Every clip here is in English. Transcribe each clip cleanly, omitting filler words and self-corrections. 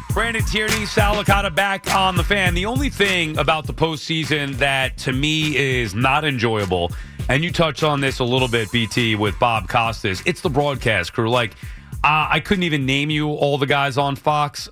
Brandon Tierney, Sal Licata back on the Fan. The only thing about the postseason that to me is not enjoyable, and you touched on this a little bit, BT, with Bob Costas, it's the broadcast crew. I couldn't even name you all the guys on Fox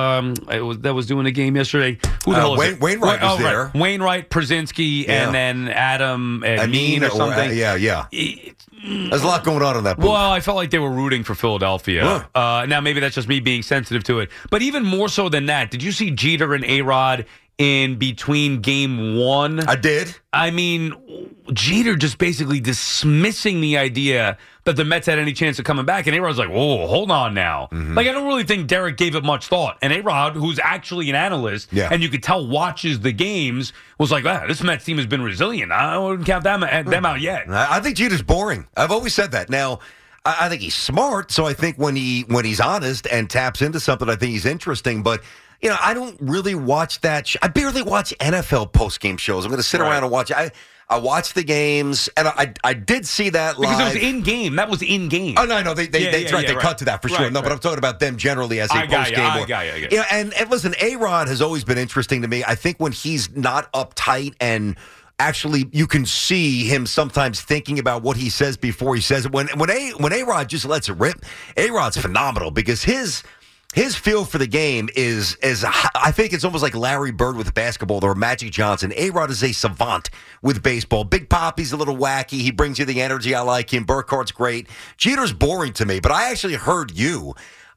that was doing a game yesterday. Who the hell is it? Wainwright was there. Right. Wainwright, Brzezinski, and then Adam Amin or something. Yeah. There's a lot going on in that booth. Well, I felt like they were rooting for Philadelphia. Now, maybe that's just me being sensitive to it. But even more so than that, did you see Jeter and A-Rod in between game one? I did. I mean, Jeter just basically dismissing the idea that the Mets had any chance of coming back. And A-Rod's like, whoa, hold on now. I don't really think Derek gave it much thought. And A-Rod, who's actually an analyst, and you could tell watches the games, was like, this Mets team has been resilient. I wouldn't count them out yet. I think Jeter's boring. I've always said that. Now, I think he's smart, so I think when he's honest and taps into something, I think he's interesting. But I don't really watch that. I barely watch NFL postgame shows. I'm going to sit around and watch. I watch the games, and I did see that live. Because it was in game. That was in game. Oh, no, they cut to that for sure. No, but I'm talking about them generally as a postgame. I got you. And listen, A-Rod has always been interesting to me. I think when he's not uptight and actually you can see him sometimes thinking about what he says before he says it. When A-Rod just lets it rip, A-Rod's phenomenal because his feel for the game is I think it's almost like Larry Bird with basketball or Magic Johnson. A-Rod is a savant with baseball. Big Poppy's a little wacky. He brings you the energy. I like him. Burkhart's great. Jeter's boring to me, but I actually heard you.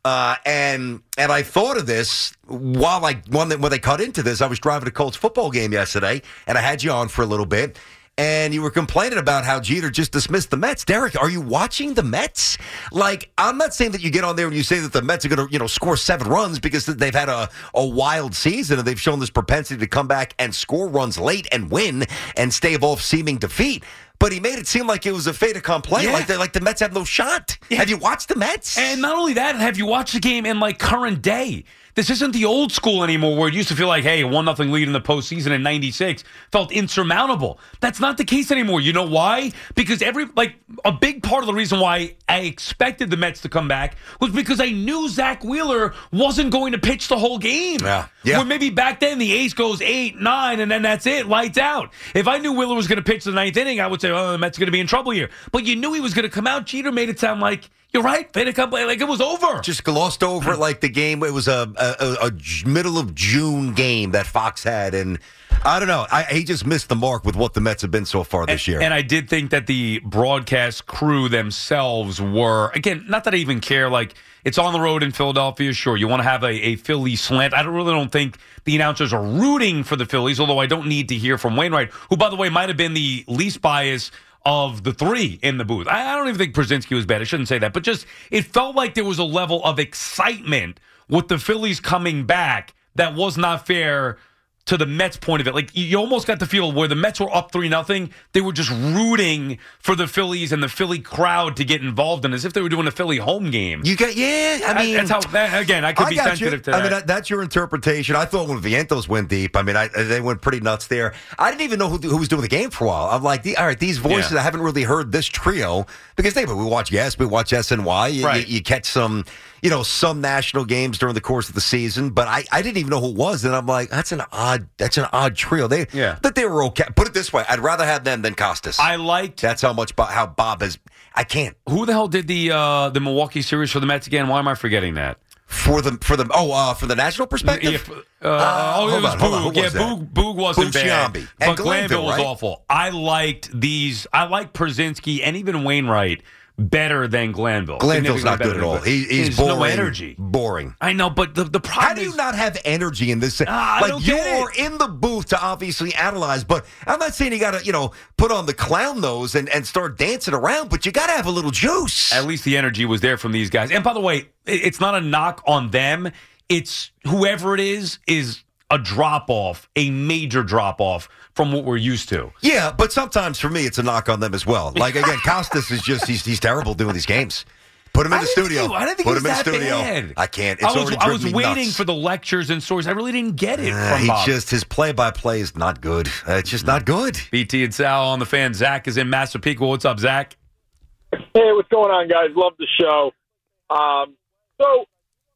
And I thought of this while when they cut into this. I was driving a Colts football game yesterday, and I had you on for a little bit. And you were complaining about how Jeter just dismissed the Mets. Derek, are you watching the Mets? I'm not saying that you get on there and you say that the Mets are going to, score 7 runs because they've had a wild season and they've shown this propensity to come back and score runs late and win and stave off seeming defeat. But he made it seem like it was a fait accompli, like the Mets have no shot. Yeah. Have you watched the Mets? And not only that, have you watched the game in current day? This isn't the old school anymore where it used to feel like, hey, a 1-0 lead in the postseason in 96 felt insurmountable. That's not the case anymore. You know why? Because a big part of the reason why I expected the Mets to come back was because I knew Zach Wheeler wasn't going to pitch the whole game. Yeah. Where maybe back then the ace goes 8, 9, and then that's it, lights out. If I knew Wheeler was going to pitch the 9th inning, I would say, the Mets are going to be in trouble here. But you knew he was going to come out. Jeter made it sound like, you're right, fait accompli, like it was over. Just glossed over it like the game. It was a middle of June game that Fox had, and I don't know. He just missed the mark with what the Mets have been so far this year. And I did think that the broadcast crew themselves were, again, not that I even care, it's on the road in Philadelphia, sure. You want to have a Philly slant. I really don't think the announcers are rooting for the Phillies, although I don't need to hear from Wainwright, who, by the way, might have been the least biased of the 3 in the booth. I don't even think Brzezinski was bad. I shouldn't say that. But just, it felt like there was a level of excitement with the Phillies coming back that was not fair to the Mets' point of it. You almost got the feel where the Mets were up 3-0, they were just rooting for the Phillies and the Philly crowd to get involved in, as if they were doing a Philly home game. That's how, again, I could be sensitive to that. I mean, that's your interpretation. I thought when Vientos went deep, they went pretty nuts there. I didn't even know who was doing the game for a while. I'm like, all right, these voices, I haven't really heard this trio, because we watch SNY, you catch some national games during the course of the season, but I didn't even know who it was, and I'm like, that's an odd trio. But they were okay. Put it this way, I'd rather have them than Costas. That's how Bob has. I can't. Who the hell did the Milwaukee series for the Mets again? Why am I forgetting that? For the national perspective? It was Boog. Boog wasn't bad. Giambi. But Glanville was awful. I liked Brzezinski and even Wainwright better than Glanville. Glanville's not good at all. He's boring. No energy. Boring. I know, but the problem How do you not have energy in this? You're in the booth to obviously analyze, but I'm not saying you got to, put on the clown nose and start dancing around, but you got to have a little juice. At least the energy was there from these guys. And by the way, it's not a knock on them. It's whoever it is a drop-off, a major drop-off from what we're used to. Yeah, but sometimes for me, it's a knock on them as well. Again, Costas is just, he's terrible doing these games. Put him in the studio. I didn't think he was that bad. I can't. I was waiting for the lectures and stories. I really didn't get it from Bob. His play-by-play is not good. It's just not good. BT and Sal on the Fan. Zach is in Massapequa. What's up, Zach? Hey, what's going on, guys? Love the show. So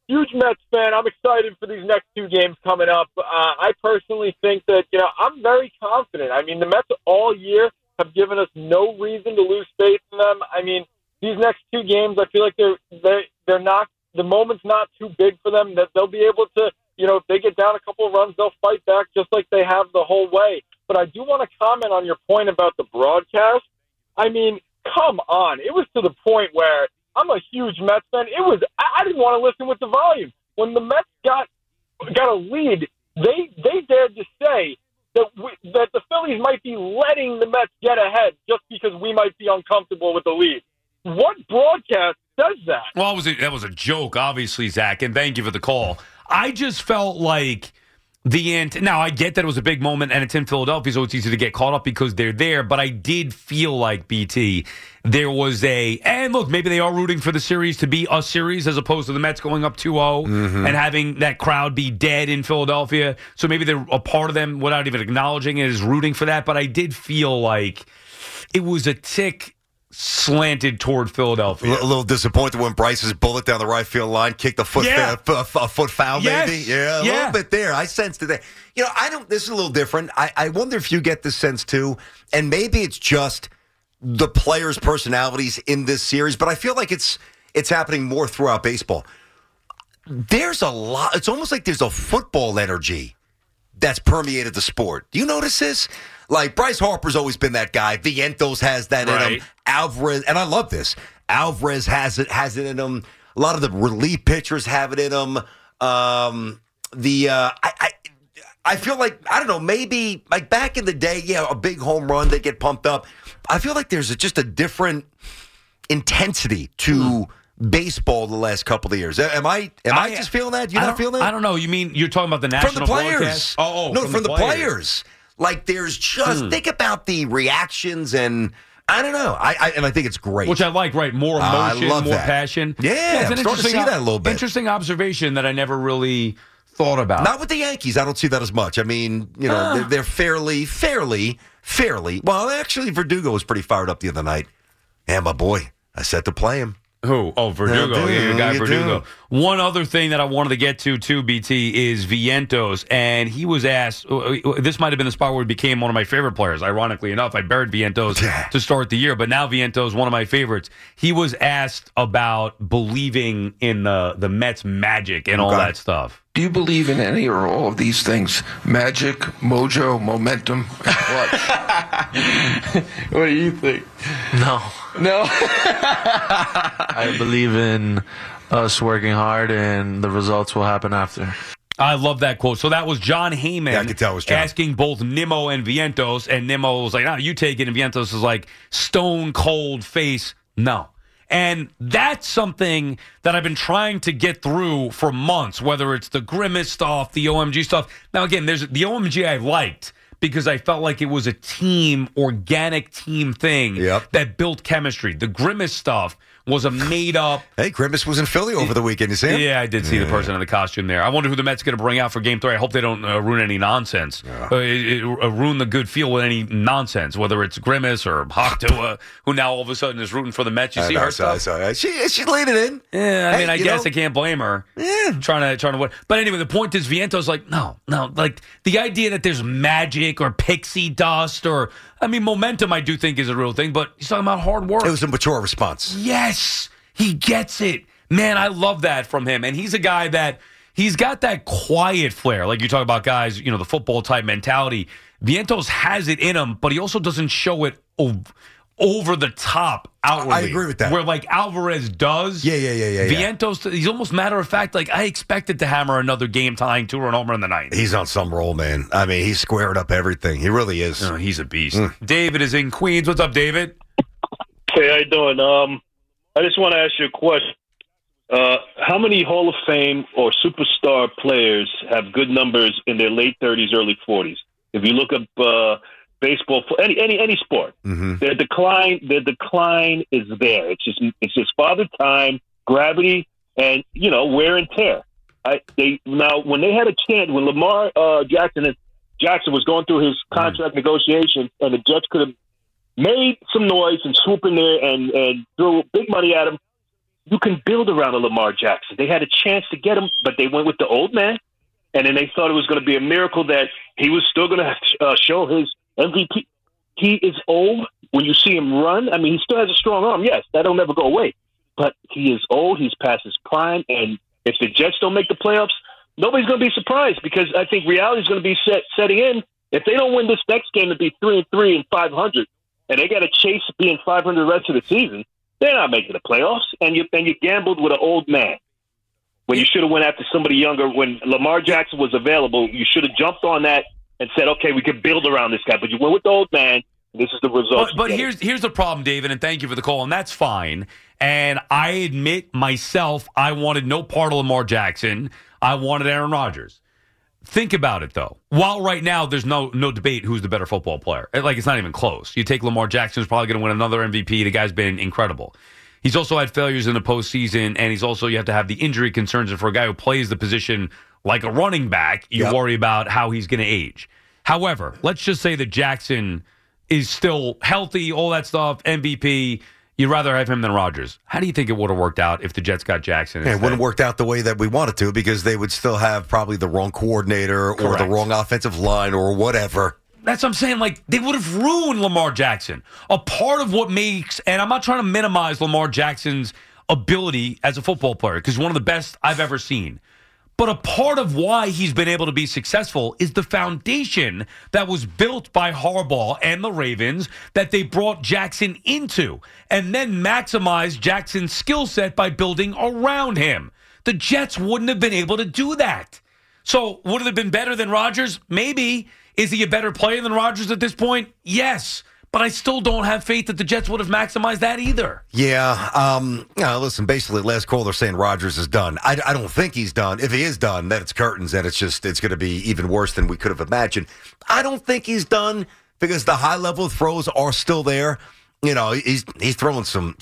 huge Mets fan. I'm excited for these next two games coming up. I personally think that, I'm very confident. I mean, the Mets all year have given us no reason to lose faith in them. I mean, these next two games, I feel like they're not, the moment's not too big for them, that they'll be able to, if they get down a couple of runs, they'll fight back just like they have the whole way. But I do want to comment on your point about the broadcast. I mean, come on. It was to the point where I'm a huge Mets fan. I didn't want to listen with the volume. When the Mets got a lead, they dared to say that the Phillies might be letting the Mets get ahead just because we might be uncomfortable with the lead. What broadcast does that? Well, that was a joke, obviously, Zach, and thank you for the call. I just felt like now, I get that it was a big moment, and it's in Philadelphia, so it's easy to get caught up because they're there, but I did feel like, BT, there was and look, maybe they are rooting for the series to be a series as opposed to the Mets going up 2-0 and having that crowd be dead in Philadelphia, so maybe they're a part of them without even acknowledging it is rooting for that, but I did feel like it was a tick slanted toward Philadelphia. A little disappointed when Bryce's bullet down the right field line kicked a foot foul, yes. maybe. Yeah, a little bit there. I sensed it there. This is a little different. I wonder if you get this sense too, and maybe it's just the players' personalities in this series, but I feel like it's happening more throughout baseball. There's a lot. It's almost like there's a football energy that's permeated the sport. Do you notice this? Like, Bryce Harper's always been that guy. Vientos has that in him. Alvarez, and I love this. Alvarez has it in him. A lot of the relief pitchers have it in them. I feel like, I don't know, maybe like back in the day, a big home run, they get pumped up. I feel like there's just a different intensity to baseball the last couple of years. Am I just feeling that? Do you not feel that? I don't know. You mean you're talking about the national from the players? Broadcast? No, from the players. Like, there's just think about the reactions, and I don't know. I think it's great, which I like. Right, more emotion, more passion. Yeah, I'm starting to see that a little bit. Interesting observation that I never really thought about. Not with the Yankees. I don't see that as much. I mean, they're fairly. Well, actually, Verdugo was pretty fired up the other night. And my boy, I set to play him. Who? Oh, Verdugo. Yeah, your guy Verdugo. One other thing that I wanted to get to, too, BT, is Vientos. And he was asked, this might have been the spot where he became one of my favorite players. Ironically enough, I buried Vientos to start the year, but now Vientos, one of my favorites. He was asked about believing in the Mets magic and all that stuff. Do you believe in any or all of these things? Magic, mojo, momentum, what? What do you think? No. I believe in us working hard and the results will happen after. I love that quote. So that was John Heyman I could tell it was John. asking both Nimmo and Vientos, and Nimmo was like, you take it, and Vientos was like, stone cold face, no. And that's something that I've been trying to get through for months, whether it's the Grimace stuff, the OMG stuff. Now, again, there's the OMG I liked because I felt like it was a organic team thing that built chemistry. The Grimace stuff was a made-up... Hey, Grimace was in Philly over the weekend. You see him? Yeah, I did see the person in the costume there. I wonder who the Mets are going to bring out for Game 3. I hope they don't ruin any nonsense. Ruin the good feel with any nonsense, whether it's Grimace or Hoctua, who now all of a sudden is rooting for the Mets. You see her stuff? She's leaning in. Yeah, I mean, I guess I can't blame her. Yeah. Trying to win. But anyway, the point is, Vientos like, no. Like, the idea that there's magic or pixie dust or... I mean, momentum, I do think, is a real thing, but he's talking about hard work. It was a mature response. Yes, he gets it. Man, I love that from him. And he's a guy that he's got that quiet flair. Like you talk about guys, the football type mentality. Vientos has it in him, but he also doesn't show it over the top outwardly. I agree with that. Where like Alvarez does. Yeah. Vientos, he's almost matter of fact, like I expected to hammer another game tying 2-run homer in the ninth. He's on some roll, man. I mean, he's squared up everything. He really is. Oh, he's a beast. David is in Queens. What's up, David? Hey, how you doing? I just want to ask you a question. How many Hall of Fame or superstar players have good numbers in their late 30s, early 40s? If you look up baseball, any sport, their decline is there. It's just father time, gravity, and wear and tear. When they had a chance, when Lamar Jackson was going through his contract negotiation, and the Jets could have made some noise and swoop in there and threw big money at him, you can build around a Lamar Jackson. They had a chance to get him, but they went with the old man, and then they thought it was going to be a miracle that he was still going to show his MVP. He is old. When you see him run, I mean, he still has a strong arm. Yes, that'll never go away. But he is old. He's past his prime. And if the Jets don't make the playoffs, nobody's going to be surprised because I think reality is going to be setting in. If they don't win this next game to be 3-3 and 500, and they got to chase being 500 the rest of the season, they're not making the playoffs. And you gambled with an old man when you should have went after somebody younger. When Lamar Jackson was available, you should have jumped on that and said, okay, we can build around this guy. But you went with the old man. This is the result. But here's the problem, David, and thank you for the call, and that's fine. And I admit myself, I wanted no part of Lamar Jackson. I wanted Aaron Rodgers. Think about it, though. While right now there's no debate who's the better football player. Like, it's not even close. You take Lamar Jackson, who's probably going to win another MVP. The guy's been incredible. He's also had failures in the postseason, and you have to have the injury concerns. And for a guy who plays the position like a running back, you worry about how he's going to age. However, let's just say that Jackson is still healthy, all that stuff, MVP. You'd rather have him than Rodgers. How do you think it would have worked out if the Jets got Jackson instead? It wouldn't have worked out the way that we wanted to because they would still have probably the wrong coordinator or the wrong offensive line or whatever. That's what I'm saying. Like, they would have ruined Lamar Jackson. A part of what makes, and I'm not trying to minimize Lamar Jackson's ability as a football player because he's one of the best I've ever seen. But a part of why he's been able to be successful is the foundation that was built by Harbaugh and the Ravens that they brought Jackson into and then maximized Jackson's skill set by building around him. The Jets wouldn't have been able to do that. So would it have been better than Rodgers? Maybe. Is he a better player than Rodgers at this point? Yes. But I still don't have faith that the Jets would have maximized that either. Yeah. Listen, basically, last call, they're saying Rodgers is done. I don't think he's done. If he is done, then it's curtains, and it's going to be even worse than we could have imagined. I don't think he's done because the high-level throws are still there. You know, he's throwing some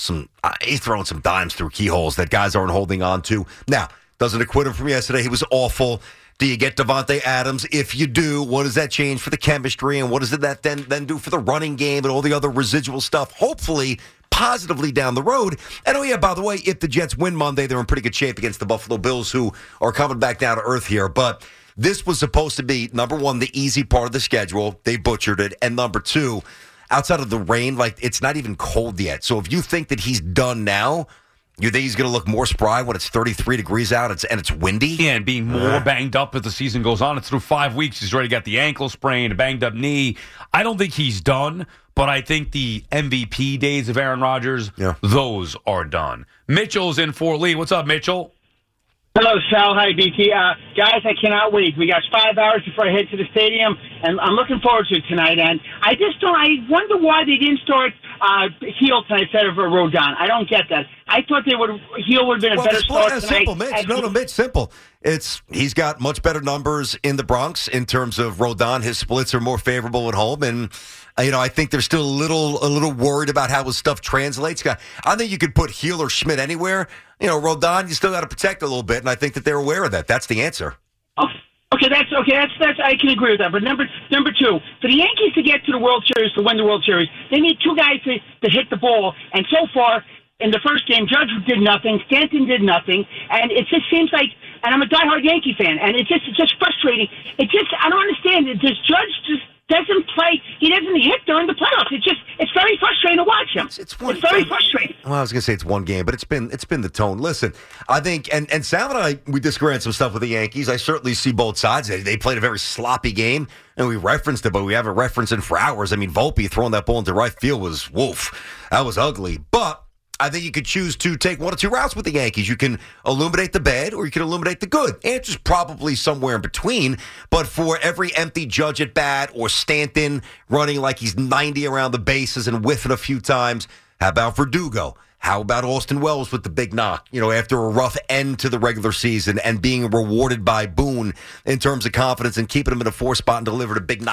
dimes through keyholes that guys aren't holding on to. Now, doesn't acquit him from yesterday. He was awful. Do you get Davante Adams? If you do, what does that change for the chemistry, and what does that then do for the running game and all the other residual stuff? Hopefully, positively down the road. And, oh, yeah, by the way, if the Jets win Monday, they're in pretty good shape against the Buffalo Bills, who are coming back down to earth here. But this was supposed to be, number one, the easy part of the schedule. They butchered it. And number two, outside of the rain, like, it's not even cold yet. So if you think that he's done now, you think he's going to look more spry when it's 33 degrees out and it's windy? Yeah, and being more banged up as the season goes on. It's through 5 weeks. He's already got the ankle sprain, a banged up knee. I don't think he's done, but I think the MVP days of Aaron Rodgers, those are done. Mitchell's in for Lee. What's up, Mitchell? Hello, Sal. Hi, BT. Guys, I cannot wait. We got 5 hours before I head to the stadium, and I'm looking forward to it tonight. And I wonder why they didn't start Heel tonight instead of Rodon. I don't get that. I thought Heel would have been a better start tonight. Simple, Mitch. Mitch, simple. He's got much better numbers in the Bronx in terms of Rodon. His splits are more favorable at home, and I think they're still a little worried about how his stuff translates. I think you could put Heel or Schmidt anywhere. Rodon, you still got to protect a little bit, and I think that they're aware of that. That's the answer. Okay, that's I can agree with that. But number two, for the Yankees to get to the World Series, to win the World Series, they need two guys to hit the ball. And so far, in the first game, Judge did nothing, Stanton did nothing, and it just seems like. And I'm a diehard Yankee fan, and it's just frustrating. I don't understand it. This Judge just doesn't play. He doesn't hit during the playoffs. It's very frustrating to watch him. It's very frustrating. Well, I was going to say it's one game, but it's been the tone. Listen, I think, and Sal and I, we disagree on some stuff with the Yankees. I certainly see both sides. They played a very sloppy game, and we referenced it, but we haven't referenced it for hours. I mean, Volpe throwing that ball into right field was woof. That was ugly. But I think you could choose to take one or two routes with the Yankees. You can illuminate the bad or you can illuminate the good. Answer's probably somewhere in between. But for every empty Judge at bat or Stanton running like he's 90 around the bases and whiffing a few times, how about Verdugo? How about Austin Wells with the big knock, after a rough end to the regular season and being rewarded by Boone in terms of confidence and keeping him in a 4 spot and delivered a big knock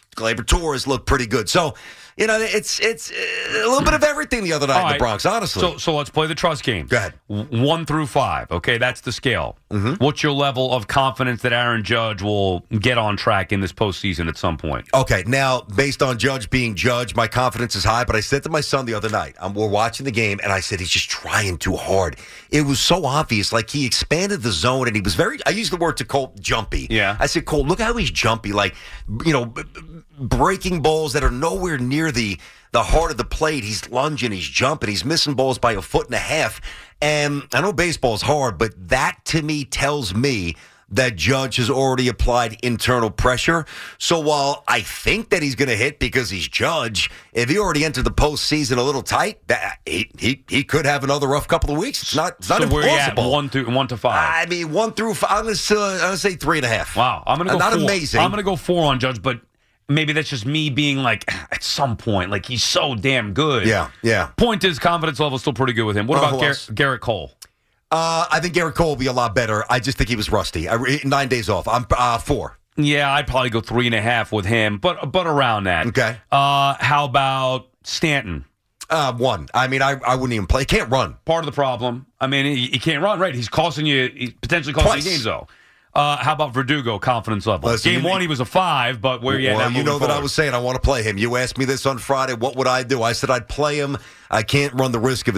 Gleyber Torres looked pretty good. So, it's a little bit of everything the other night in the Bronx, honestly. So let's play the trust game. Go ahead. 1 through 5. Okay, that's the scale. Mm-hmm. What's your level of confidence that Aaron Judge will get on track in this postseason at some point? Okay, now, based on Judge being Judge, my confidence is high, but I said to my son the other night, we're watching the game, and I said, he's just trying too hard. It was so obvious. Like, he expanded the zone, and he was I used the word to Cole, jumpy. Yeah. I said, Cole, look how he's jumpy. Like, breaking balls that are nowhere near the heart of the plate. He's lunging, he's jumping, he's missing balls by 1.5 feet. And I know baseball's hard, but that to me tells me that Judge has already applied internal pressure. So while I think that he's going to hit because he's Judge, if he already entered the postseason a little tight, he could have another rough couple of weeks. It's not impossible. Where are you at? 1 to 5? I mean, 1 through 5. I'm going to say 3.5. Wow. I'm going to go not 4. Amazing. I'm going to go 4 on Judge, but maybe that's just me being like, at some point, like, he's so damn good. Yeah. Point is, confidence level is still pretty good with him. What about Garrett Cole? I think Garrett Cole will be a lot better. I just think he was rusty. 9 days off. I'm 4. Yeah, I'd probably go 3.5 with him, but around that. Okay. How about Stanton? 1. I mean, I wouldn't even play. He can't run. Part of the problem. I mean, he can't run, right? He's potentially costing you games, though. How about Verdugo, confidence level? Listen, Game 1, he was a 5, but where are you at now? You know that I was saying I want to play him. You asked me this on Friday. What would I do? I said I'd play him. I can't run the risk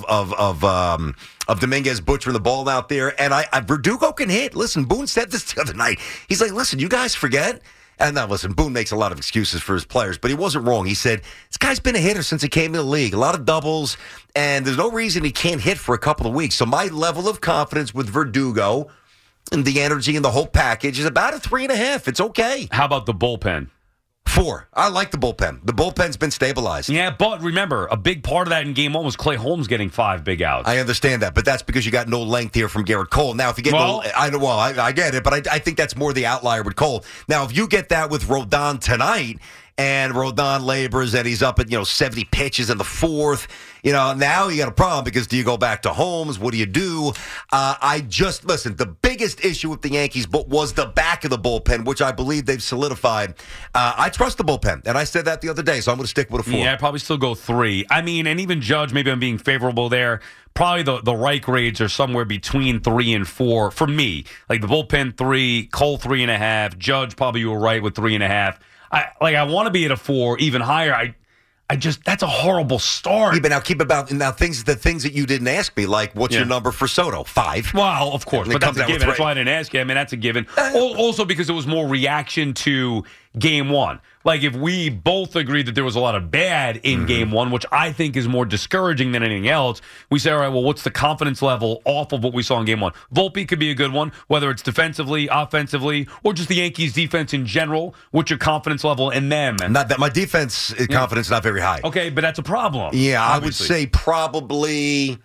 of Dominguez butchering the ball out there. And Verdugo can hit. Listen, Boone said this the other night. He's like, listen, you guys forget. And now, listen, Boone makes a lot of excuses for his players, but he wasn't wrong. He said, this guy's been a hitter since he came in the league. A lot of doubles, and there's no reason he can't hit for a couple of weeks. So my level of confidence with Verdugo and the energy and the whole package is about a 3.5. It's okay. How about the bullpen? 4. I like the bullpen. The bullpen's been stabilized. Yeah, but remember, a big part of that in Game 1 was Clay Holmes getting 5 big outs. I understand that, but that's because you got no length here from Garrett Cole. Now, if you get I get it, but I think that's more the outlier with Cole. Now, if you get that with Rodon tonight, and Rodon labors, and he's up at 70 pitches in the 4th. Now you got a problem because do you go back to Holmes? What do you do? Listen, the biggest issue with the Yankees was the back of the bullpen, which I believe they've solidified. I trust the bullpen, and I said that the other day, so I'm going to stick with a 4. Yeah, I'd probably still go 3. I mean, and even Judge, maybe I'm being favorable there. Probably the right grades are somewhere between 3 and 4 for me. Like the bullpen 3, Cole 3.5, Judge probably you were right with 3.5. I want to be at a 4, even higher. That's a horrible start. Yeah, but now the things that you didn't ask me, like what's your number for Soto? 5. Well, of course, but that's a given. That's why I didn't ask you. I mean, that's a given. Also because it was more reaction to Game 1. Like if we both agreed that there was a lot of bad in Game 1, which I think is more discouraging than anything else, we say, all right, well, what's the confidence level off of what we saw in Game 1? Volpe could be a good one, whether it's defensively, offensively, or just the Yankees' defense in general. What's your confidence level in them? Not that my defense confidence is not very high. Okay, but that's a problem. Yeah, obviously. I would say probably.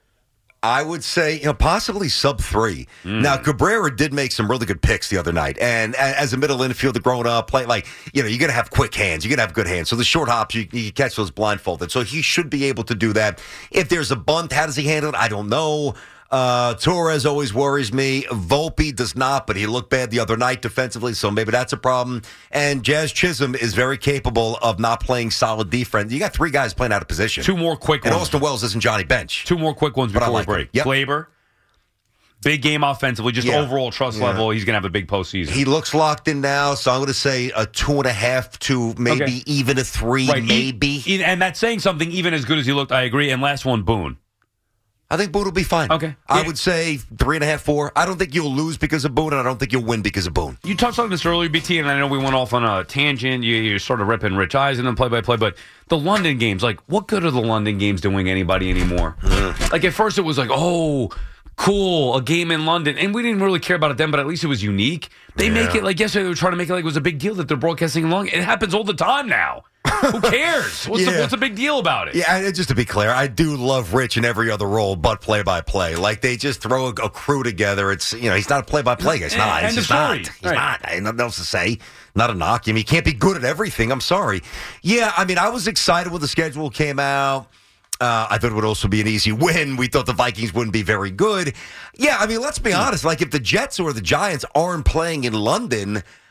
Possibly sub 3. Now, Cabrera did make some really good picks the other night. And as a middle infielder growing up, you're going to have quick hands. You're going to have good hands. So the short hops, you catch those blindfolded. So he should be able to do that. If there's a bunt, how does he handle it? I don't know. Torres always worries me. Volpe does not, but he looked bad the other night defensively, so maybe that's a problem. And Jazz Chisholm is very capable of not playing solid defense. You got 3 guys playing out of position. 2 more quick ones. And Austin Wells isn't Johnny Bench. 2 more quick ones before we break. Yep. Gleyber, big game offensively, just overall trust level. He's going to have a big postseason. He looks locked in now, so I'm going to say a 2.5 to maybe even a 3, maybe. And that's saying something. Even as good as he looked, I agree. And last one, Boone. I think Boone will be fine. Okay. I would say 3.5, 4. I don't think you'll lose because of Boone, and I don't think you'll win because of Boone. You touched on this earlier, BT, and I know we went off on a tangent. You sort of ripping Rich Eisen and play-by-play, but the London games, what good are the London games doing anybody anymore? At first it was oh, cool, a game in London. And we didn't really care about it then, but at least it was unique. They make it, yesterday they were trying to make it it was a big deal that they're broadcasting in London. It happens all the time now. Who cares? What's the big deal about it? Yeah, just to be clear, I do love Rich in every other role but play-by-play. They just throw a crew together. It's he's not a play-by-play guy. He's not. He's not. He's not. I have nothing else to say. Not a knock. He can't be good at everything. I'm sorry. Yeah, I was excited when the schedule came out. I thought it would also be an easy win. We thought the Vikings wouldn't be very good. Yeah, let's be honest. If the Jets or the Giants aren't playing in London,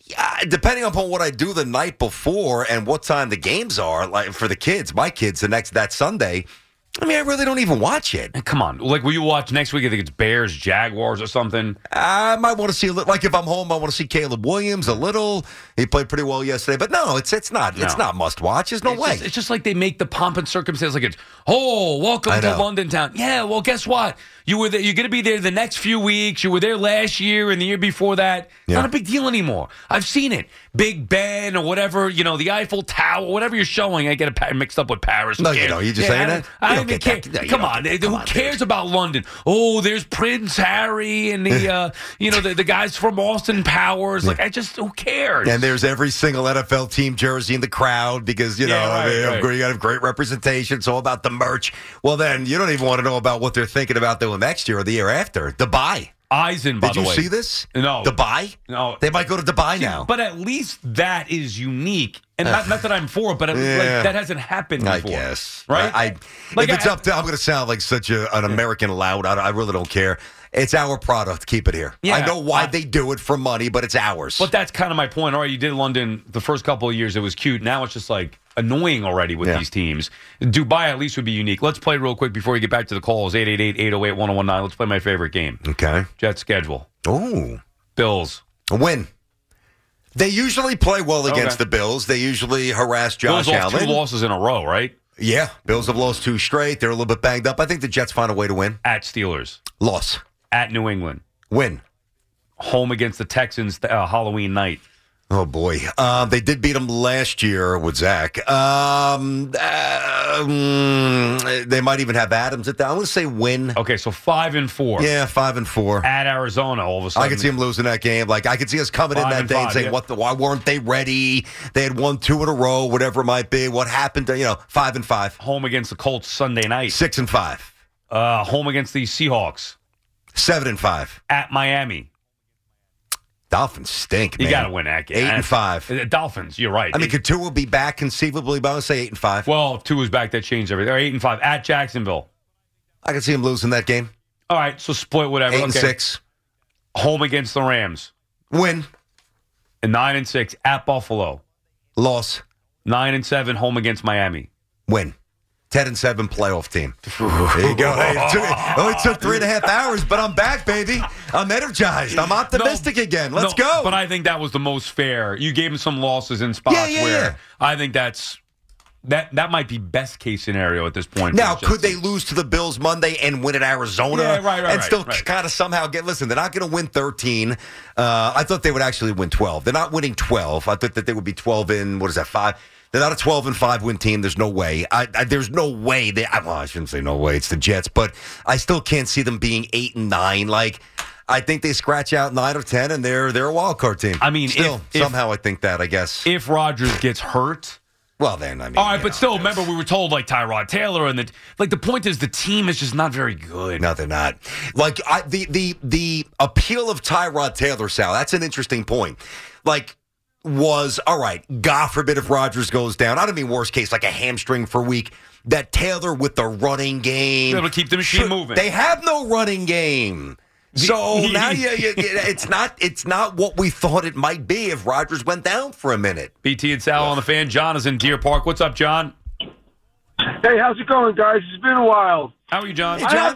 Depending upon what I do the night before and what time the games are, like for the kids, my kids, that Sunday. I mean, I really don't even watch it. Come on. Like, will you watch next week? I think it's Bears, Jaguars or something. I might want to see a little. Like, if I'm home, I want to see Caleb Williams a little. He played pretty well yesterday. But no, it's not. No. It's not must watch. There's no way. It's just like they make the pomp and circumstance like it's, welcome to London town. Yeah, well, guess what? You were there, you're going to be there the next few weeks. You were there last year and the year before that. Yeah. Not a big deal anymore. I've seen it. Big Ben or whatever, the Eiffel Tower, whatever you're showing. I get it mixed up with Paris. No, you don't. You just saying that? I don't even care. Come on. Who cares about London? Oh, there's Prince Harry and the the guys from Austin Powers. Like, who cares? And there's every single NFL team jersey in the crowd because, you got to have great representation. It's all about the merch. Well, then you don't even want to know about what they're thinking about doing next year or the year after. Dubai. Eisen, by the way. Did you see this? No. Dubai? No. They might go to Dubai now. But at least that is unique. And not that I'm for it, but that hasn't happened before. I guess. Right? If it's up to, I'm going to sound like such an American loud. I really don't care. It's our product. Keep it here. Yeah, I know why they do it for money, but it's ours. But that's kind of my point. All right, you did London the first couple of years. It was cute. Now it's just like annoying already with these teams. Dubai at least would be unique. Let's play real quick before we get back to the calls. 888-808-1019. Let's play my favorite game. Okay. Jet schedule. Oh. Bills. A win. They usually play well against the Bills. They usually harass Josh Allen. Bills lost 2 losses in a row, right? Yeah. Bills have lost 2 straight. They're a little bit banged up. I think the Jets find a way to win. At Steelers. Loss. At New England. Win. Home against the Texans Halloween night. Oh, boy. They did beat them last year with Zach. They might even have Adams at that. I'm going to say win. Okay, so 5-4. Yeah, 5-4. At Arizona, all of a sudden. I could see them losing that game. Like, I could see us coming in that day and saying, why weren't they ready? They had won 2 in a row, whatever it might be. What happened to, 5-5. Home against the Colts Sunday night. 6-5. Home against the Seahawks. 7-5. At Miami. Dolphins stink, man. You got to win that game. 8-5. Dolphins, you're right. I mean, could Tua be back conceivably? But I would say 8-5. Well, if Tua's back, that changed everything. They're 8-5. At Jacksonville. I can see him losing that game. All right, so split whatever. 8-6. Home against the Rams. Win. And 9-6. At Buffalo. Loss. 9-7. Home against Miami. Win. 10-7 playoff team. There you go. It took 3.5 hours, but I'm back, baby. I'm energized. I'm optimistic again. Let's go. But I think that was the most fair. You gave him some losses in spots where I think that might be best case scenario at this point. Now, could they lose to the Bills Monday and win at Arizona? Yeah, right. And still kind of somehow get, listen, they're not going to win 13. I thought they would actually win 12. They're not winning 12. I thought that they would be 12 in, 5? They're not a 12-5 win team. There's no way. There's no way. I shouldn't say no way. It's the Jets, but I still can't see them being 8-9. Like, I think they scratch out 9 or 10, and they're a wild card team. I mean, somehow I think that. I guess if Rodgers gets hurt, well then I mean. All right, but still, remember we were told like Tyrod Taylor, and the point is the team is just not very good. No, they're not. Like the appeal of Tyrod Taylor, Sal. That's an interesting point. Like. Was, all right, God forbid if Rodgers goes down. I don't mean worst case, like a hamstring for a week. That Taylor with the running game. Be able to keep the machine moving. They have no running game. So now it's not what we thought it might be if Rodgers went down for a minute. BT and Sal on the Fan. John is in Deer Park. What's up, John? Hey, how's it going, guys? It's been a while. How are you, John? Hey, John.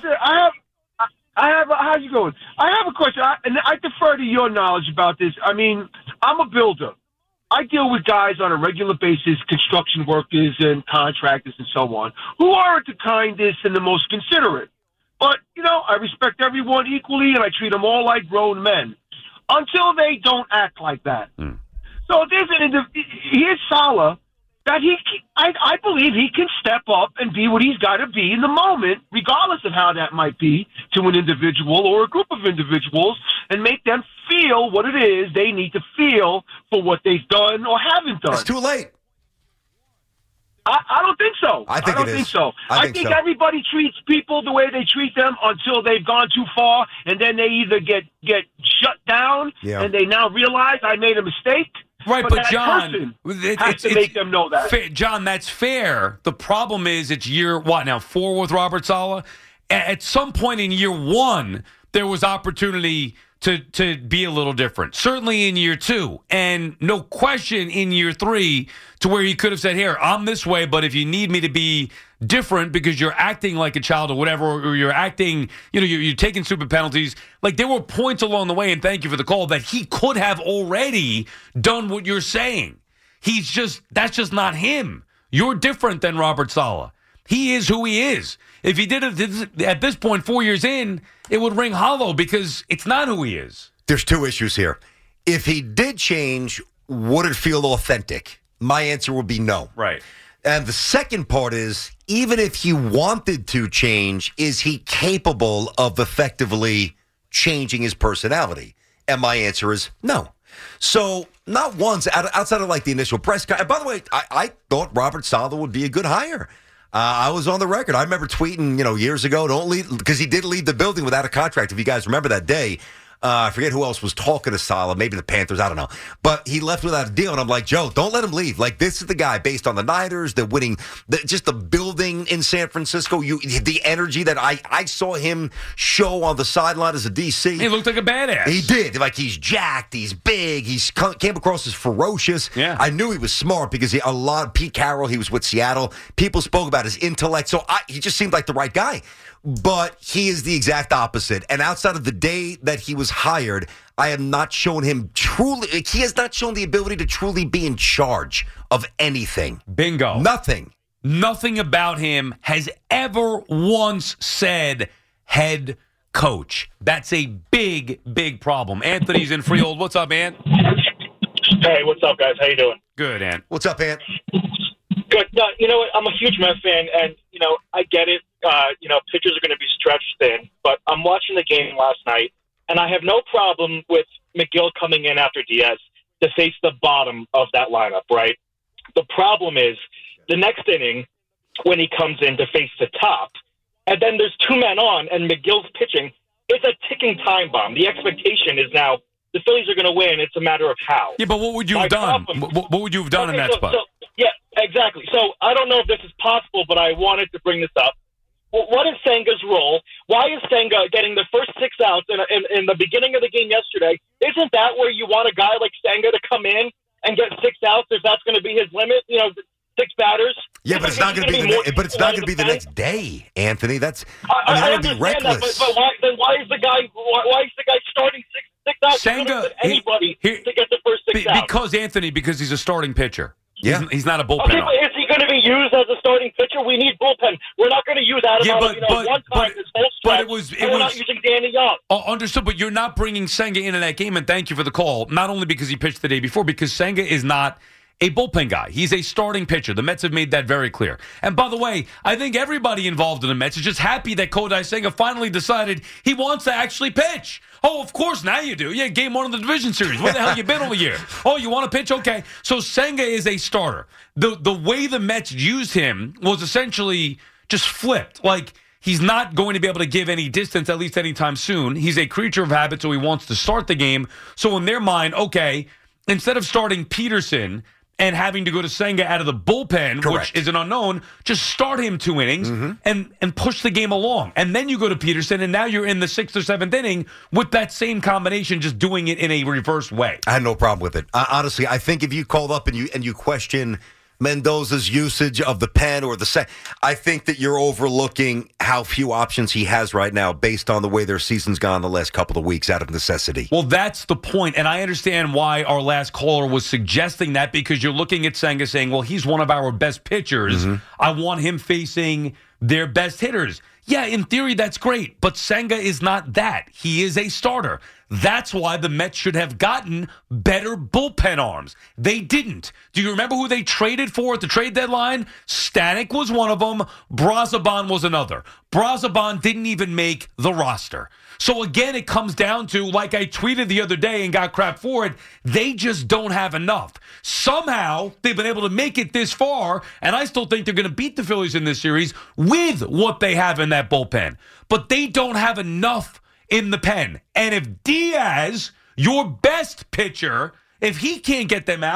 How's it going? I have a question, and I defer to your knowledge about this. I mean, I'm a builder. I deal with guys on a regular basis, construction workers and contractors and so on, who aren't the kindest and the most considerate. But, I respect everyone equally, and I treat them all like grown men until they don't act like that. So here's Saleh. That I believe he can step up and be what he's got to be in the moment, regardless of how that might be to an individual or a group of individuals, and make them feel what it is they need to feel for what they've done or haven't done. It's too late. I don't think so. I don't think so. I think everybody treats people the way they treat them until they've gone too far, and then they either get shut down and they now realize I made a mistake. Right, but John, has to make them know that. John, that's fair. The problem is it's year, 4 with Robert Saleh? At some point in year 1, there was opportunity to be a little different. Certainly in year 2, and no question in year 3, to where he could have said, here, I'm this way, but if you need me to be different because you're acting like a child or whatever, or you're acting, you're taking stupid penalties. Like, there were points along the way, and thank you for the call, that he could have already done what you're saying. That's just not him. You're different than Robert Saleh. He is who he is. If he did it at this point, 4 years in, it would ring hollow because it's not who he is. There's 2 issues here. If he did change, would it feel authentic? My answer would be no. Right. And the second part is, even if he wanted to change, is he capable of effectively changing his personality? And my answer is no. So not once, outside of like the initial press conference. By the way, I thought Robert Saleh would be a good hire. I was on the record. I remember tweeting, years ago, don't leave, because he did leave the building without a contract. If you guys remember that day, I forget who else was talking to Saleh, maybe the Panthers, I don't know. But he left without a deal, and I'm like, Joe, don't let him leave. Like, this is the guy based on the Niners, the winning, just the building in San Francisco, the energy that I saw him show on the sideline as a DC. He looked like a badass. He did. Like, he's jacked, he's big, he came across as ferocious. Yeah. I knew he was smart because Pete Carroll, he was with Seattle. People spoke about his intellect, so he just seemed like the right guy. But he is the exact opposite. And outside of the day that he was hired, I have not shown him he has not shown the ability to truly be in charge of anything. Bingo. Nothing about him has ever once said head coach. That's a big, big problem. Anthony's in Freehold. What's up, Ant? Hey, what's up, guys? How you doing? Good, Ant. What's up, Ant? Good. No, you know what? I'm a huge Mets fan, and, I get it. Pitchers are going to be stretched thin, but I'm watching the game last night, and I have no problem with McGill coming in after Diaz to face the bottom of that lineup, right? The problem is the next inning when he comes in to face the top, and then there's 2 men on, and McGill's pitching. It's a ticking time bomb. The expectation is now the Phillies are going to win. It's a matter of how. Yeah, but what would you have done? What would you have done in that spot? Yeah, exactly. So I don't know if this is possible, but I wanted to bring this up. Well, what is Senga's role? Why is Senga getting the first 6 outs in the beginning of the game yesterday? Isn't that where you want a guy like Senga to come in and get 6 outs if that's going to be his limit? 6 batters. Yeah, but it's not going to be the next day, Anthony. That would be reckless. But why is the guy starting six outs? Senga, anybody to get the first 6 outs? Because he's a starting pitcher. Yeah. He's not a bullpen. Okay, but is he going to be used as a starting pitcher? We need bullpen. We're not going to use Adam one time this whole stretch. We're not using Danny Young. Understood, but you're not bringing Senga into that game, and thank you for the call. Not only because he pitched the day before, because Senga is not a bullpen guy. He's a starting pitcher. The Mets have made that very clear. And by the way, I think everybody involved in the Mets is just happy that Kodai Senga finally decided he wants to actually pitch. Oh, of course, now you do. Yeah, game 1 of the division series. Where the hell you been all year? Oh, you want to pitch? Okay. So Senga is a starter. The way the Mets used him was essentially just flipped. Like, he's not going to be able to give any distance, at least anytime soon. He's a creature of habit, so he wants to start the game. So in their mind, okay, instead of starting Peterson and having to go to Senga out of the bullpen, correct, which is an unknown, just start him 2 innings and push the game along. And then you go to Peterson, and now you're in the 6th or 7th inning with that same combination, just doing it in a reverse way. I had no problem with it. Honestly, I think if you called up and you question Mendoza's usage of the pen or the set, I think that you're overlooking how few options he has right now based on the way their season's gone the last couple of weeks out of necessity. Well, that's the point, and I understand why our last caller was suggesting that, because you're looking at Senga saying, well, he's one of our best pitchers. I want him facing their best hitters. Yeah, in theory, that's great, but Senga is not that. He is a starter. That's why the Mets should have gotten better bullpen arms. They didn't. Do you remember who they traded for at the trade deadline? Stanek was one of them. Brazoban was another. Brazoban didn't even make the roster. So again, it comes down to, like I tweeted the other day and got crap for it, they just don't have enough. Somehow, they've been able to make it this far, and I still think they're going to beat the Phillies in this series with what they have in that bullpen. But they don't have enough in the pen. And if Diaz, your best pitcher, if he can't get them out,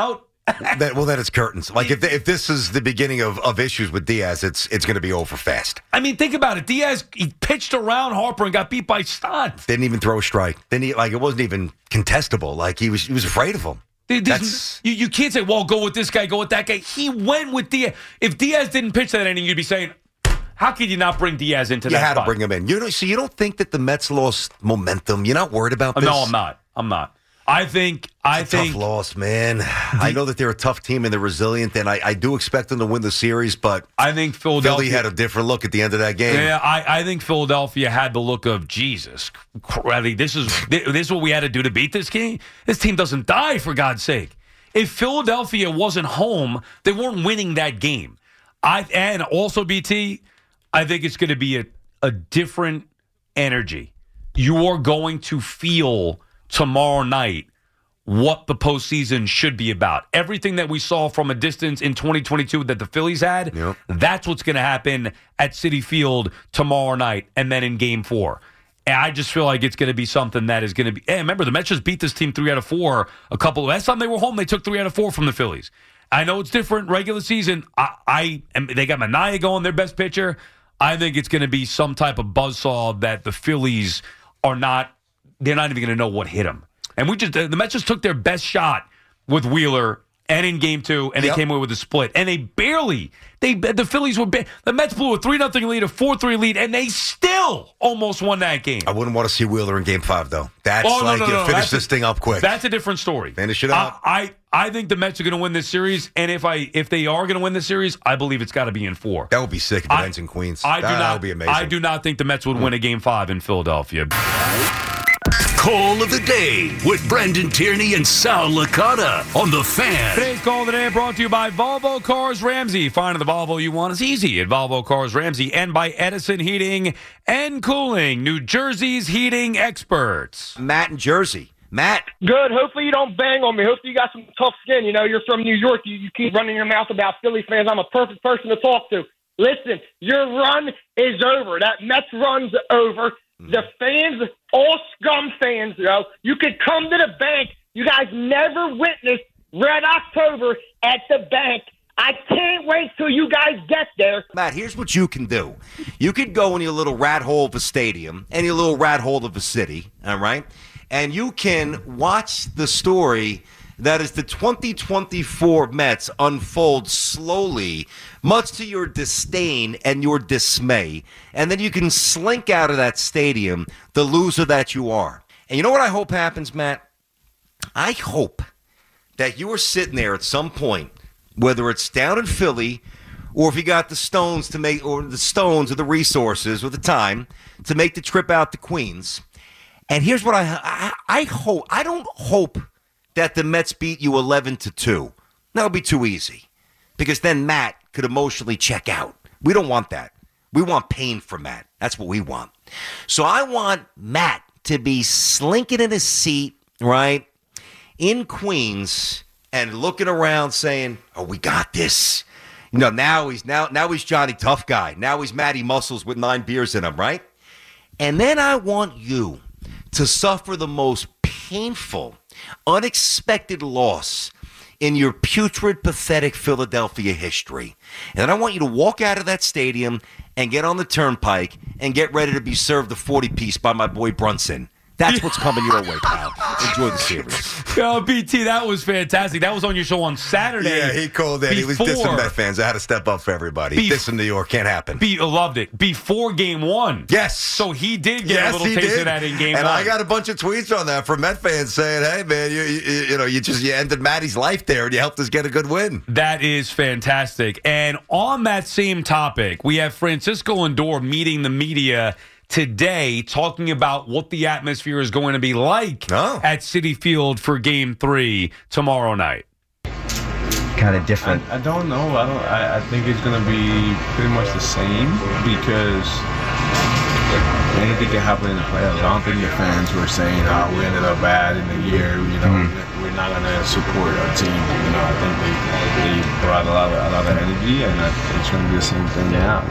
Then it's curtains. Like if this is the beginning of issues with Diaz, it's going to be over fast. I mean, think about it. Diaz, he pitched around Harper and got beat by Stott. Didn't even throw a strike. It wasn't even contestable. Like he was afraid of him. You can't say, well, go with this guy, go with that guy. He went with Diaz. If Diaz didn't pitch that inning, you'd be saying, how could you not bring Diaz into that spot? You had to bring him in. So you don't think that the Mets lost momentum? You're not worried about this? No, I'm not. I think tough loss, man. I know that they're a tough team and they're resilient, and I do expect them to win the series, but I think Philly had a different look at the end of that game. Yeah, I think Philadelphia had the look of Jesus. This is what we had to do to beat this team. This team doesn't die, for God's sake. If Philadelphia wasn't home, they weren't winning that game. And also, BT, I think it's going to be a different energy. You are going to feel tomorrow night what the postseason should be about. Everything that we saw from a distance in 2022 that the Phillies had, that's what's going to happen at Citi Field tomorrow night and then in Game 4. And I just feel like it's going to be something that is going to be... Hey, remember, the Mets just beat this team 3 out of 4 last time they were home, they took 3 out of 4 from the Phillies. I know it's different regular season. They got Manaea going, their best pitcher. I think it's going to be some type of buzzsaw that the Phillies are not... They're not even going to know what hit them. And the Mets just took their best shot with Wheeler and in Game 2, and they came away with a split. And the Phillies the Mets blew a 3-0 lead, a 4-3 lead, and they still almost won that game. I wouldn't want to see Wheeler in Game 5, though. That's finish this thing up quick. That's a different story. Finish it up. I think the Mets are going to win this series, and if they are going to win this series, I believe it's got to be in 4. That would be sick if it ends in Queens. That would be amazing. I do not think the Mets would win a Game 5 in Philadelphia. Call of the day with Brendan Tierney and Sal Licata on The Fan. Today's Call of the Day brought to you by Volvo Cars Ramsey. Finding the Volvo you want is easy at Volvo Cars Ramsey, and by Edison Heating and Cooling, New Jersey's heating experts. Matt in Jersey. Matt. Good. Hopefully you don't bang on me. Hopefully you got some tough skin. You know, you're from New York. You keep running your mouth about Philly fans. I'm a perfect person to talk to. Listen, your run is over. That Mets run's over. The fans, all scum fans, you could come to the bank. You guys never witnessed Red October at the bank. I can't wait till you guys get there. Matt, here's what you can do. You could go in your little rat hole of a stadium and your little rat hole of a city, all right? And you can watch the story that is the 2024 Mets unfold slowly, much to your disdain and your dismay. And then you can slink out of that stadium, the loser that you are. And you know what I hope happens, Matt? I hope that you are sitting there at some point, whether it's down in Philly or if you got the stones to make, or the stones or the resources or the time to make the trip out to Queens. And here's what I hope. I don't hope that the Mets beat you 11-2. That would be too easy, because then Matt could emotionally check out. We don't want that. We want pain for Matt. That's what we want. So I want Matt to be slinking in his seat, right, in Queens and looking around saying, oh, we got this. You know, now he's Johnny Tough Guy. Now he's Matty Muscles with 9 beers in him, right? And then I want you to suffer the most painful, unexpected loss in your putrid, pathetic Philadelphia history. And then I want you to walk out of that stadium and get on the turnpike and get ready to be served a 40-piece by my boy Brunson. That's what's coming your way, pal. Enjoy the series. Yo, BT, that was fantastic. That was on your show on Saturday. Yeah, he called in. He was dissing Met fans. I had to step up for everybody. Dissing New York can't happen. Loved it. Before Game 1. Yes. So he did get a little taste of that in Game 1. And I got a bunch of tweets on that from Met fans saying, hey, man, you ended Matty's life there and you helped us get a good win. That is fantastic. And on that same topic, we have Francisco Lindor meeting the media today, talking about what the atmosphere is going to be like at Citi Field for Game 3 tomorrow night. Kind of different. I don't know. I think it's going to be pretty much the same, because anything can happen in the playoffs. I don't think the fans were saying, we ended up bad in the year, we're not going to support our team. I think they brought a lot of energy, and it's going to be the same thing now,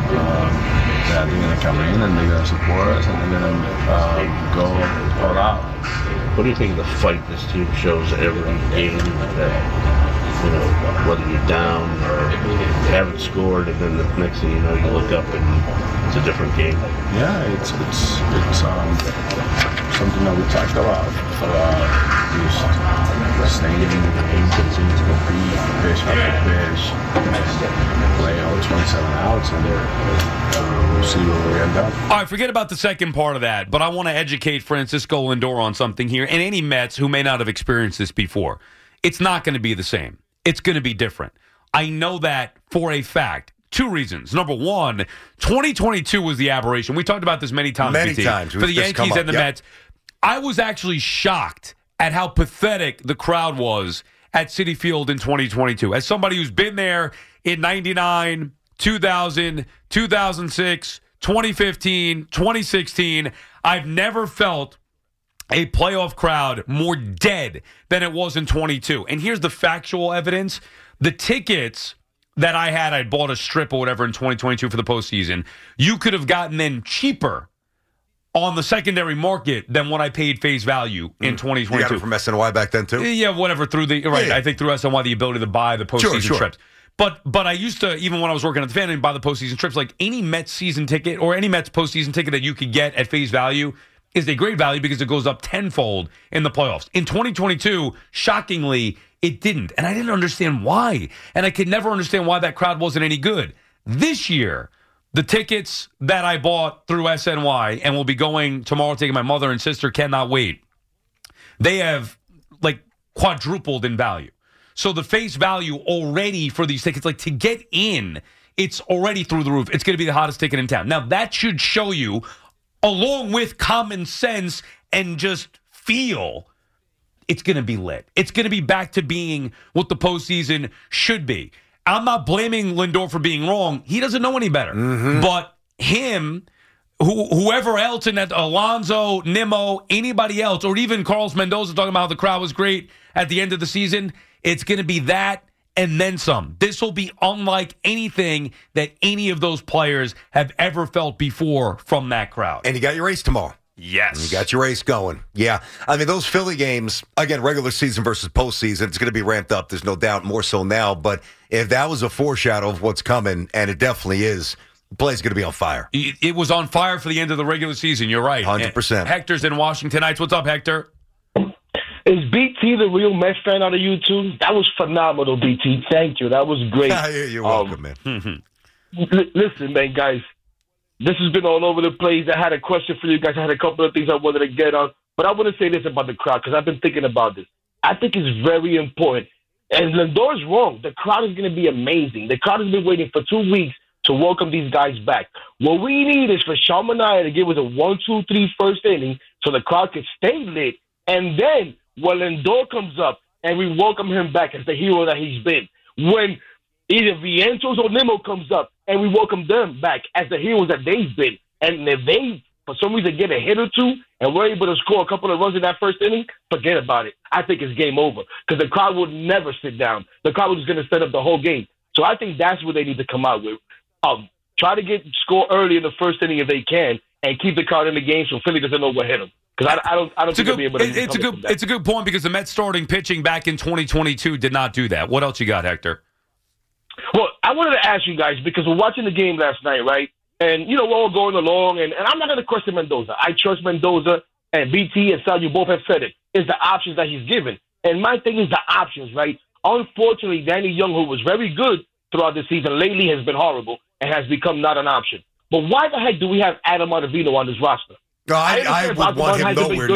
that they're going to come in and they're going to support us and they're going to go all out. What do you think of the fight this team shows every game? whether you're down or haven't scored, and then the next thing you know, you look up and it's a different game. Yeah, it's something that we talked about. Just staying in the game, continue to compete, fish after fish, play all 27 outs, and we'll see where we end up. All right, forget about the second part of that, but I want to educate Francisco Lindor on something here, and any Mets who may not have experienced this before. It's not going to be the same. It's going to be different. I know that for a fact. Two reasons. Number one, 2022 was the aberration. We talked about this many times. Many times. For the Yankees and the Mets. I was actually shocked at how pathetic the crowd was at Citi Field in 2022. As somebody who's been there in 99, 2000, 2006, 2015, 2016, I've never felt a playoff crowd more dead than it was in 22. And here's the factual evidence. The tickets that I bought a strip or whatever in 2022 for the postseason, you could have gotten them cheaper on the secondary market than what I paid face value in 2022. You got it from SNY back then, too? Yeah, whatever. I think through SNY, the ability to buy the postseason trips. But I used to, even when I was working at the Fan, and buy the postseason trips. Like any Mets season ticket or any Mets postseason ticket that you could get at face value is a great value because it goes up tenfold in the playoffs. In 2022, shockingly, it didn't. And I didn't understand why. And I could never understand why that crowd wasn't any good. This year, the tickets that I bought through SNY and will be going tomorrow, taking my mother and sister, cannot wait. They have quadrupled in value. So the face value already for these tickets, to get in, it's already through the roof. It's going to be the hottest ticket in town. Now, that should show you, along with common sense and just feel, it's going to be lit. It's going to be back to being what the postseason should be. I'm not blaming Lindor for being wrong. He doesn't know any better. Mm-hmm. But him, whoever else in that, Alonso, Nimmo, anybody else, or even Carlos Mendoza talking about how the crowd was great at the end of the season, it's going to be that and then some. This will be unlike anything that any of those players have ever felt before from that crowd. And you got your race tomorrow. Yes. You got your race going. Yeah. I mean, those Philly games, again, regular season versus postseason, it's going to be ramped up. There's no doubt, more so now. But if that was a foreshadow of what's coming, and it definitely is, the play's going to be on fire. It was on fire for the end of the regular season. You're right. 100%. Hector's in Washington Heights. What's up, Hector? Is BT the real Mets fan out of you two? That was phenomenal, BT. Thank you. That was great. You're welcome, man. Listen, man, guys. This has been all over the place. I had a question for you guys. I had a couple of things I wanted to get on. But I want to say this about the crowd because I've been thinking about this. I think it's very important. And Lindor's wrong. The crowd is going to be amazing. The crowd has been waiting for 2 weeks to welcome these guys back. What we need is for Sean Manaea to give us a 1-2-3 first inning so the crowd can stay lit. And then when Lindor comes up and we welcome him back as the hero that he's been. When either Vientos or Nimmo comes up and we welcome them back as the heroes that they've been. And if they, for some reason, get a hit or two and we're able to score a couple of runs in that first inning, forget about it. I think it's game over because the crowd will never sit down. The crowd was going to set up the whole game. So I think that's what they need to come out with. Try to score early in the first inning if they can and keep the crowd in the game so Philly doesn't know what hit them. Because I don't think they'll be able to It's a good point because the Mets starting pitching back in 2022 did not do that. What else you got, Hector? Well, I wanted to ask you guys, because we're watching the game last night, right? And, we're all going along, and I'm not going to question Mendoza. I trust Mendoza, and BT and Sal, you both have said it. It's the options that he's given. And my thing is the options, right? Unfortunately, Danny Young, who was very good throughout the season, lately has been horrible and has become not an option. But why the heck do we have Adam Ottavino on this roster? No, I would want him nowhere.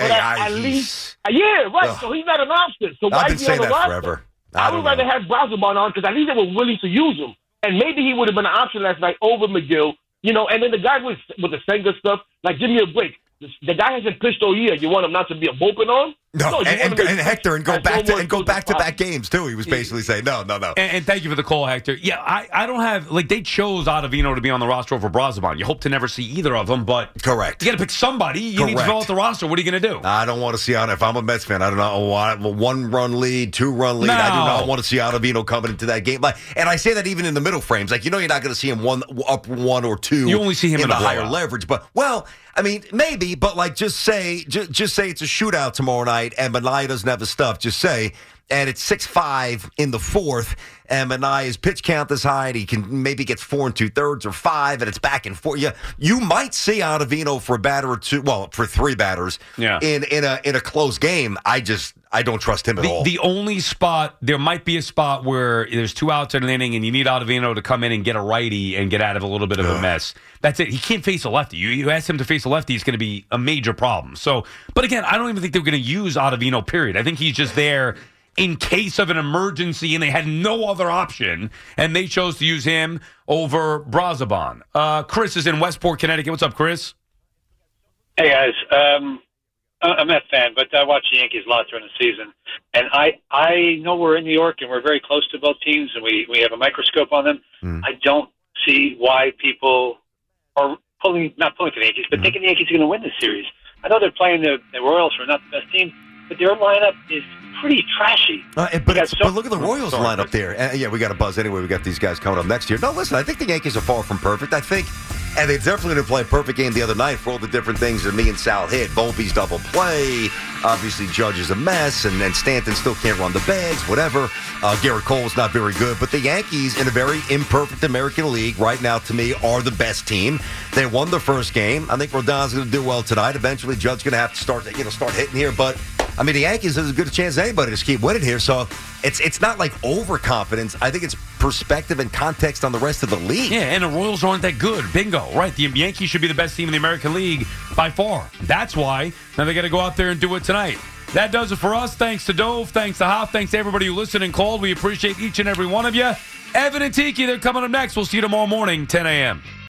At least, yeah, right. Ugh. So he's not an option. So why I've been is he on saying the that roster? forever. I would rather have Brazoban on because at least they were willing to use him. And maybe he would have been an option last night over McGill. And then the guy with the Senga stuff, give me a break. The guy hasn't pitched all year. You want him not to be a bullpen arm? No, and Hector, and go back to back games too. He was basically saying no. And thank you for the call, Hector. Yeah, I don't have they chose Ottavino to be on the roster over Brazoban. You hope to never see either of them, but correct. You got to pick somebody. You need to fill out the roster. What are you going to do? I don't want to see if I'm a Mets fan. I do not want a 1-run lead, 2-run lead. No. I do not want to see Ottavino coming into that game. And I say that even in the middle frames. You're not going to see him up 1 or 2. You only see him in the higher leverage. But maybe. But just say it's a shootout tomorrow night, and Manaea doesn't have the stuff. Just say and it's 6-5 in the fourth. And Manaea's pitch count is high, and he can maybe get 4 2/3 or 5, and it's back and forth. You might see Ottavino for a batter or two, well, for 3 batters in a close game. I don't trust him at all. The only spot, there might be a spot where there's 2 outs in an inning, and you need Ottavino to come in and get a righty and get out of a little bit of a mess. That's it. He can't face a lefty. You ask him to face a lefty, it's going to be a major problem. So, but again, I don't even think they're going to use Ottavino, period. I think he's just there in case of an emergency, and they had no other option, and they chose to use him over Brazoban. Chris is in Westport, Connecticut. What's up, Chris? Hey, guys. I'm a Met fan, but I watch the Yankees a lot during the season. And I know we're in New York, and we're very close to both teams, and we have a microscope on them. I don't see why people are not pulling for the Yankees, but thinking the Yankees are going to win this series. I know they're playing the Royals, who are not the best team, but their lineup is pretty trashy. But look at the Royals lineup there. We got a buzz anyway. We got these guys coming up next year. No, listen, I think the Yankees are far from perfect. I think, and they definitely didn't play a perfect game the other night for all the different things that me and Sal hit. Volpe's double play. Obviously, Judge is a mess, and then Stanton still can't run the bags, whatever. Garrett Cole's not very good. But the Yankees, in a very imperfect American League, right now, to me, are the best team. They won the first game. I think Rodon's going to do well tonight. Eventually, Judge's going to have to start hitting here. But I mean, the Yankees has as good a chance as anybody to keep winning here. So it's not like overconfidence. I think it's perspective and context on the rest of the league. Yeah, and the Royals aren't that good. Bingo, right? The Yankees should be the best team in the American League by far. That's why now they got to go out there and do it tonight. That does it for us. Thanks to Dove. Thanks to Hop. Thanks to everybody who listened and called. We appreciate each and every one of you. Evan and Tiki, they're coming up next. We'll see you tomorrow morning, 10 a.m.